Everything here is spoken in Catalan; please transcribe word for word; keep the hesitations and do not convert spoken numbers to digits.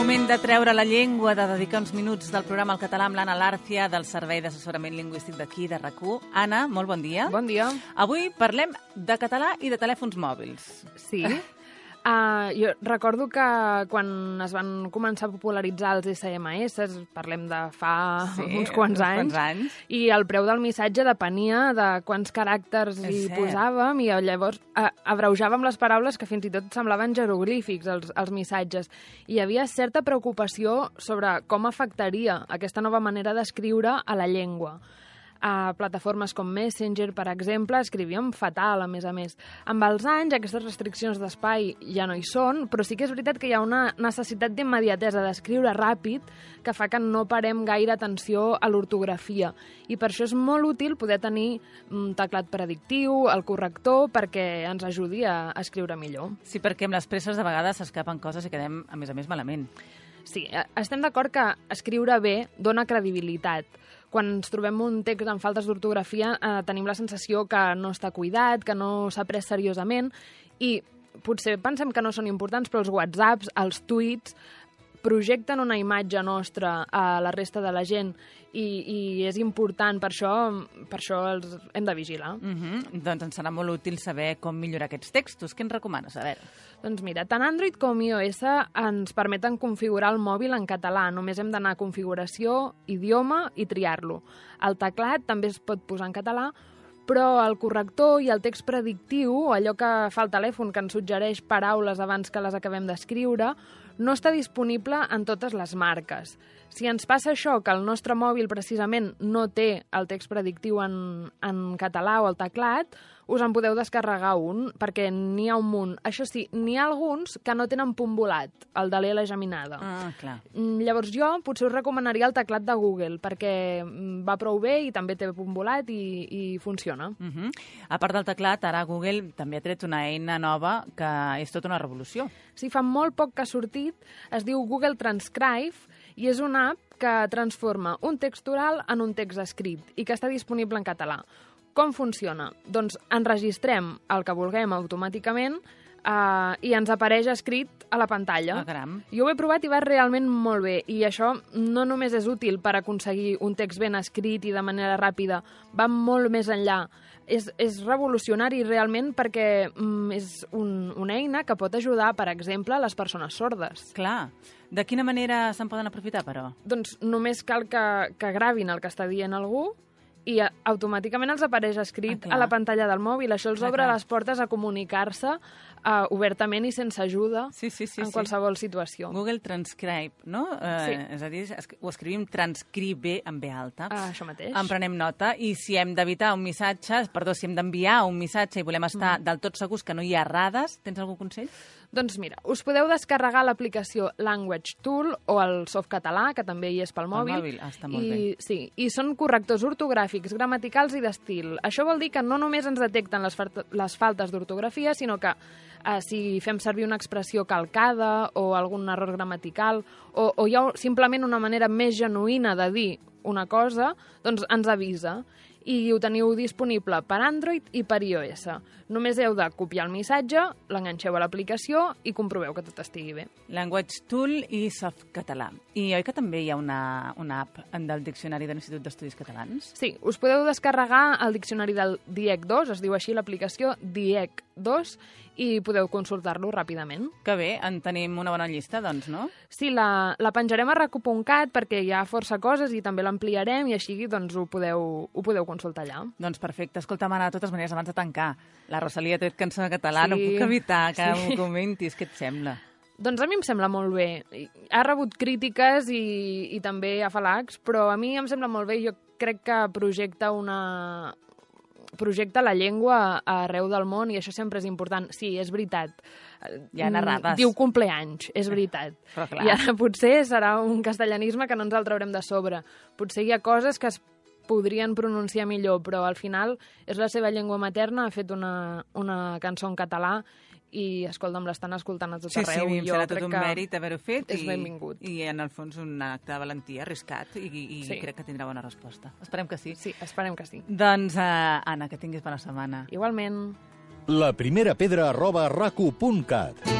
moment de treure la llengua, de dedicar uns minuts del programa al català amb l'Anna Lárcia, del Servei d'Assessorament Lingüístic d'aquí, de RAC u. Anna, molt bon dia. Bon dia. Avui parlem de català i de telèfons mòbils. Sí. Uh, jo recordo que quan es van començar a popularitzar els esse eme esse, parlem de fa sí, uns quants anys, uns anys, i el preu del missatge depenia de quants caràcters hi posàvem, i llavors uh, abreujàvem les paraules que fins i tot semblaven jeroglífics, els, els missatges. I hi havia certa preocupació sobre com afectaria aquesta nova manera d'escriure a la llengua. A plataformes com Messenger, per exemple, escrivíem fatal, a més a més. Amb els anys, aquestes restriccions d'espai ja no hi són, però sí que és veritat que hi ha una necessitat d'immediatesa, d'escriure ràpid, que fa que no parem gaire atenció a l'ortografia. I per això és molt útil poder tenir un teclat predictiu, el corrector, perquè ens ajudi a escriure millor. Sí, perquè amb les presses de vegades s'escapen coses i quedem, a més a més, malament. Sí, estem d'acord que escriure bé dona credibilitat. Quan ens trobem un text amb faltes d'ortografia eh, tenim la sensació que no està cuidat, que no s'ha pres seriosament, i potser pensem que no són importants, però els whatsapps, els tuits, projecten una imatge nostra a la resta de la gent i, i és important, per això, per això els hem de vigilar. Uh-huh. Doncs ens serà molt útil saber com millorar aquests textos. Què ens recomanes? A veure. Doncs mira, tant Android com iOS ens permeten configurar el mòbil en català. Només hem d'anar a configuració, idioma i triar-lo. El teclat també es pot posar en català, però el corrector i el text predictiu, allò que fa el telèfon que ens suggereix paraules abans que les acabem d'escriure, no està disponible en totes les marques. Si ens passa això, que el nostre mòbil precisament no té el text predictiu en, en català o el teclat, us en podeu descarregar un, perquè n'hi ha un munt. Això sí, n'hi ha alguns que no tenen punt volat, el de l'L geminada. Ah, clar. Llavors jo potser us recomanaria el teclat de Google, perquè va prou bé i també té punt volat i, i funciona. Uh-huh. A part del teclat, ara Google també ha tret una eina nova que és tota una revolució. Sí, fa molt poc que ha sortit, es diu Google Transcribe, i és una app que transforma un text oral en un text escrit i que està disponible en català. Com funciona? Doncs enregistrem el que vulguem automàticament uh, i ens apareix escrit a la pantalla. Ah, caram. Jo ho he provat i va realment molt bé, i això no només és útil per aconseguir un text ben escrit i de manera ràpida, va molt més enllà. És, és revolucionari realment perquè mm, és un, una eina que pot ajudar, per exemple, les persones sordes. Clar. De quina manera se'n poden aprofitar, però? Doncs només cal que, que gravin el que està dient algú i automàticament els apareix escrit ah, a la pantalla del mòbil. Això els clar, obre clar. les portes a comunicar-se uh, obertament i sense ajuda sí, sí, sí, en sí. qualsevol situació. Google Transcribe, no? Eh, sí. És a dir, ho escrivim transcribe amb B alta. Ah, això mateix. En prenem nota i si hem d'evitar un missatge, perdó, si hem d'enviar un missatge i volem estar mm. del tot segurs que no hi ha errades, tens algun consell? Doncs mira, us podeu descarregar l'aplicació Language Tool o el Softcatalà, que també hi és pel mòbil. El mòbil, ah, està molt I, bé. Sí, i són correctors ortogràfics, gramaticals i d'estil. Això vol dir que no només ens detecten les, les faltes d'ortografia, sinó que eh, si fem servir una expressió calcada o algun error gramatical o, o hi ha simplement una manera més genuïna de dir una cosa, doncs ens avisa. I ho teniu disponible per Android i per iOS. Només heu de copiar el missatge, l'enganxeu a l'aplicació i comproveu que tot estigui bé. Language Tool i Softcatalà. I oi que també hi ha una, una app del Diccionari de l'Institut d'Estudis Catalans? Sí, us podeu descarregar el diccionari del D I E C dos, es diu així l'aplicació D I E C dos, i podeu consultar-lo ràpidament. Que bé, en tenim una bona llista, doncs, no? Sí, la, la penjarem a rac u punt cat perquè hi ha força coses i també l'ampliarem i així doncs, ho, podeu, ho podeu consultar allà. Doncs perfecte. Escolta, Anna, de totes maneres, abans de tancar, la Rosalia ha tret cançó en català, sí, no puc evitar que sí. m'ho comentis. Què et sembla? Doncs a mi em sembla molt bé. Ha rebut crítiques i, i també afalacs, però a mi em sembla molt bé. Jo crec que projecta una... projecta la llengua arreu del món i això sempre és important. Sí, és veritat. Hi ha errades. Diu compleanys, és veritat. Però clar. I ara potser serà un castellanisme que no ens el traurem de sobre. Potser hi ha coses que es podrien pronunciar millor, però al final és la seva llengua materna, ha fet una, una cançó en català i, escolta'm, l'estan escoltant a tot sí, arreu. Sí, sí, serà tot un que mèrit haver-ho fet. És i, benvingut. I, en el fons, un acte de valentia arriscat i, i sí. crec que tindrà bona resposta. Esperem que sí. Sí, esperem que sí. Doncs, uh, Anna, que tinguis bona setmana. Igualment. La primera pedra arroba rac u punt cat.